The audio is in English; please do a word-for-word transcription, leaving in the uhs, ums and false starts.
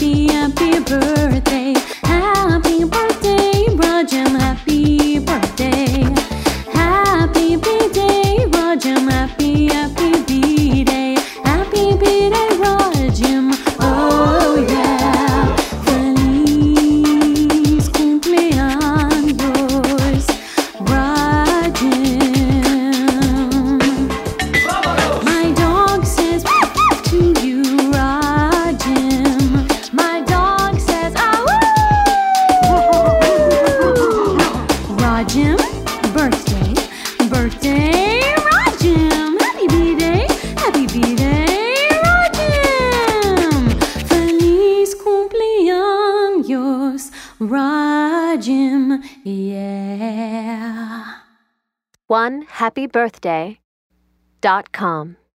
happy, happy birthday. Happy birthday, Rajam, happy birthday. Happy birthday, Rajam, happy, happy birthday. Happy birthday, Rajam, oh yeah. Feliz cumpleaños, Rajam. My dog says to you, Rajam. My dog says, ah, woo! Rajam, birthday, birthday, Rajam. Happy birthday, happy birthday, Rajam. Feliz cumpleaños, Rajam, yeah. one happy birthday dot com